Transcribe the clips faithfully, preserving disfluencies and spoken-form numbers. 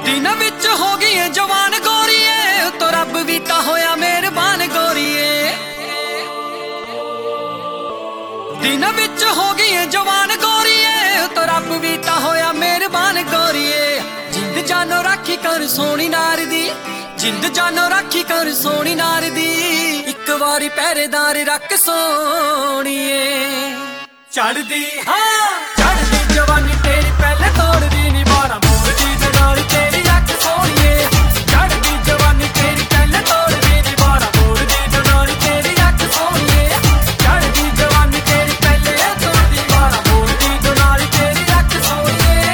ਦਿਨਾਂ ਵਿੱਚ ਹੋ ਗਈ ਏ ਜਵਾਨ ਗੋਰੀਏ, ਤੋ ਰੱਬ ਵੀ ਤਾਂ ਹੋਇਆ ਮਿਹਰਬਾਨ ਗੋਰੀਏ। ਦਿਨਾਂ ਵਿੱਚ ਹੋ ਗਈ ਏ ਜਵਾਨ ਗੋਰੀਏ, ਤੋ ਰੱਬ ਵੀ ਤਾਂ ਹੋਇਆ ਮਿਹਰਬਾਨ ਗੋਰੀਏ। ਜਿੰਦ ਜਾਨੋ ਰਾਖੀ ਕਰ ਸੋਹਣੀ ਨਾਰ ਦੀ, ਜਿੰਦ ਜਾਨੋ ਰਾਖੀ ਕਰ ਸੋਹਣੀ ਨਾਰ ਦੀ, ਇੱਕ ਵਾਰੀ ਪਹਿਰੇਦਾਰ ਰੱਖ ਸੋਹਣੀਏ। ਚੜਦੀ ਹਾਂ ਚੜਦੀ ਜਵਾਨੀ ਤੇਰੀ ਪਹਿਲੇ ਤੋੜਦੀ ਨੀ ਬਾਰਾਂ ਮੋੜਦੀ ਜਗਾਲੀ ਤੇਰੀ ਅੱਖ ਸੋਹਣੀਏ। ਚੜਦੀ ਜਵਾਨੀ ਤੇਰੀ ਪਹਿਲੇ ਤੋੜਦੀ ਨੀ ਬਾਰਾਂ ਮੋੜਦੀ ਜਗਾਲੀ ਤੇਰੀ ਅੱਖ ਸੋਹਣੀਏ। ਚੜਦੀ ਜਵਾਨੀ ਤੇਰੀ ਪਹਿਲੇ ਤੋੜਦੀ ਬਾਰਾਂ ਮੋੜਦੀ ਜਗਾਲੀ ਤੇਰੀ ਅੱਖ ਸੋਹਣੀਏ।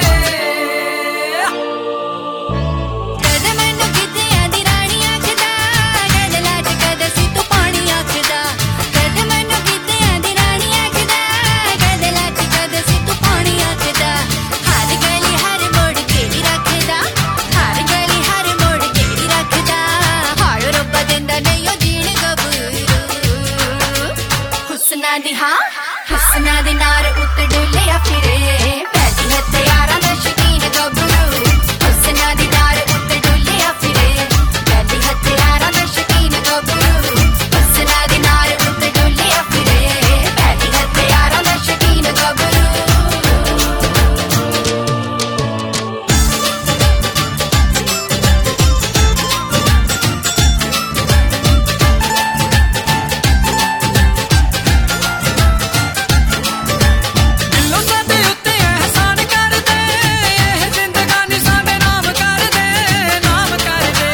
ਕਦੇ ਮੈਨੂੰ ਗਿੱਧਿਆਂ ਦੀ ਰਾਣੀ ਆਖਦਾ, ਕਦੇ ਲਾਜ ਕਦੇ ਸੀ ਤੂੰ ਪਾਣੀ ਆਖਦਾ। ਕਦੇ ਮੈਨੂੰ ਗਿੱਧਿਆਂ ਦੀ ਰਾਣੀ ਆਖਦਾ, ਕਦੇ ਲਾਜ ਕਦੇ ਸੀ ਤੂੰ ਪਾਣੀ ਆਖਦਾ। ਹਰ ਗਲੀ ਹਰ ਮੋੜ ਕਿਹੜੀ ਰੱਖਦਾ, ਹਰ ਗਲੀ ਹਰ ਮੋੜ ਕਿਹੜੀ ਰੱਖਦਾ। ਹਾਲ ਰੱਬਾ ਦਿੰਦਾ ਨਹੀਂ ਉਹ ਜੀਣ ਗੱਭਰੂ, ਹੁਸਨਾ ਦੀ ਹਾਂ ਹੁਸਨਾ ਦੇ ਨਾਰ ਉੱਤੇ ਡੁੱਲਿਆ ਫਿਰੇ। ਪੈਦੀ ਹਥਿਆਰਾਂ ਦਾ ਸ਼ੌਕੀਨ ਗੱਭਰੂ, ਹੁਸਨਾ ਦੀ ਨਾਰ ਉੱਤੇ ਡੁੱਲਿਆ ਫਿਰੇ। ਪੈਦੀ ਹਥਿਆਰਾਂ ਦਾ ਸ਼ੌਕੀਨ ਗੱਭਰੂ, ਹੁਸਨਾ ਦੀ ਨਾਰ ਉੱਤੇ ਡੁੱਲਿਆ ਫਿਰੇ। ਪੈਦੀ ਹਥਿਆਰਾਂ ਦਾ ਸ਼ੌਕੀਨ ਗੱਭਰੂ। ਦਿਲੋਂ ਸਾਡੇ ਉੱਤੇ ਅਹਿਸਾਨ ਕਰਦੇ, ਇਹ ਜ਼ਿੰਦਗਾਨੀ ਸਾਡੇ ਨਾਮ ਕਰਦੇ, ਨਾਮ ਕਰਦੇ।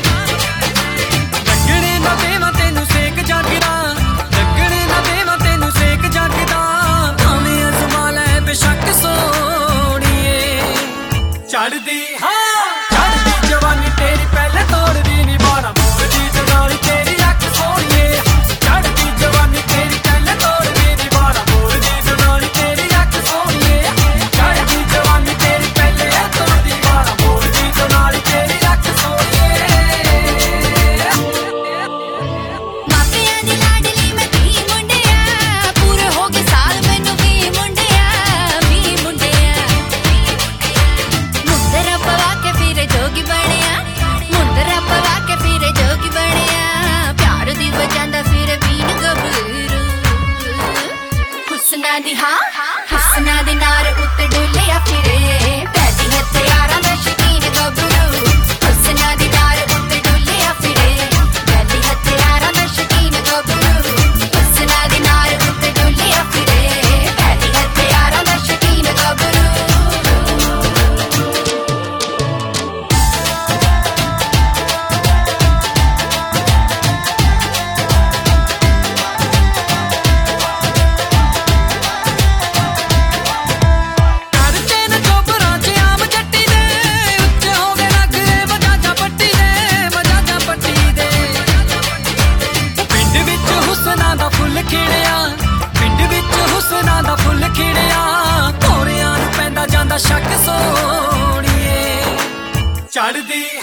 ਲੱਗਣੇ ਨਾ ਦੇਵਾਂ ਤੈਨੂੰ ਸੇਕ ਜਗਦਾ, ਲੱਗਣੇ ਨਾ ਦੇਵਾਂ ਤੈਨੂੰ ਸੇਕ ਜਗਦਾ। ਭਾਵੇਂ ਅਜ਼ਮਾ ਲੈ ਬੇਸ਼ੱਕ ਸੋਹਣੀਏ। ਚੜਦੀ ਹਾਂ ਚੜਦੀ ਜਵਾਨੀ ਤੇਰੀ ਪਹਿਲੇ ਤੋੜਦੀ ਨੀ ਬਾਰਾਂ ਮੋੜਦੀ ਜਗਾਲੀ ਤੇਰੀ ਅੱਖ ਸੋਹਣੀਏ। ਚੜਦੀ ਜਵਾਨੀ ਤੇਰੀ ਪਹਿਲੇ ਤੋੜਦੀ ਨੀ ਬਾਰਾਂ ਮੋੜਦੀ ਜਗਾਲੀ ਤੇਰੀ ਅੱਖ ਸੋਹਣੀਏ। ਚੜਦੀ ਜਵਾਨੀ ਤੇਰੀ ਪਹਿਲੇ ਤੋੜਦੀ ਬਾਰਾਂ ਮੋੜਦੀ ਜਗਾਲੀ ਤੇਰੀ ਅੱਖ ਸੋਹਣੀਏ। ਮਾਪਿਆਂ ਦੀ ਲਾਡਲੀ ਮੈਂ ਧੀ ਮੁੰਡਿਆ, ਪੂਰੇ ਹੋ ਗਏ ਸਾਲ ਮੈਨੂੰ ਵੀ ਮੁੰਡਿਆ, ਵੀ ਮੁੰਡਿਆ। ਮੁੰਦਰਾ ਪਵਾ ਕੇ ਫਿਰ ਜੋਗੀ ਬਣਿਆ, ਮੁੰਦਰਾ ਪਵਾ ਕੇ ਫਿਰ ਜੋਗੀ ਬਣਿਆ। ਪਿਆਰ ਦੀ ਵਜ੍ਹਾ ਦਾ ਫਿਰ ਪੀਣ ਗੱਭਰੂ, ਹੁਸਨਾ ਦੀ ਹਾਂ ਹੁਸਨਾ ਦੇ ਨਾਰ ਉੱਤੇ ਡੁੱਲਿਆ ਫਿਰੇ। ਪੈਦੀ ਹਥਿਆਰਾਂ ਦਾ ਸ਼ੌਕੀਨ ਗੱਭਰੂ, ਹੁਸਨਾ ਦੀ ਨਾਰ ਉੱਤੇ ਡੁੱਲਿਆ ਫਿਰੇ। ਪੈਦੀ ਹਥਿਆਰਾਂ ਦਾ ਸ਼ੌਕੀਨ ਗੱਭਰੂ, ਹੁਸਨਾ ਦੀ ਨਾਰ ਉੱਤੇ ਡੁੱਲਿਆ ਫਿਰੇ। ਪੈਦੀ ਹਥਿਆਰਾਂ ਦਾ ਸ਼ੌਕੀਨ ਗੱਭਰੂ। ਕਰਤੇ ਨ ਚੋਬਰਾਂ ਚ ਆਮ ਜੱਟੀ ਦੇ, ਉੱਚੇ ਹੋ ਗਏ ਲੱਗੇ ਮਜਾਜਾ ਪੱਟੀ ਦੇ, ਮਜਾਜਾ ਪੱਟੀ ਦੇ। ਪਿੰਡ ਵਿੱਚ ਹੁਸਨਾ ਦਾ ਫੁੱਲ ਖਿੜਿਆ, ਪਿੰਡ ਵਿੱਚ ਹੁਸਨਾ ਦਾ ਫੁੱਲ ਖਿੜਿਆ। ਘੋੜਿਆਂ ਨੂੰ ਪੈਂਦਾ ਜਾਂਦਾ ਸ਼ੱਕ ਸੋਹਣੀਏ। ਚੜਦੀ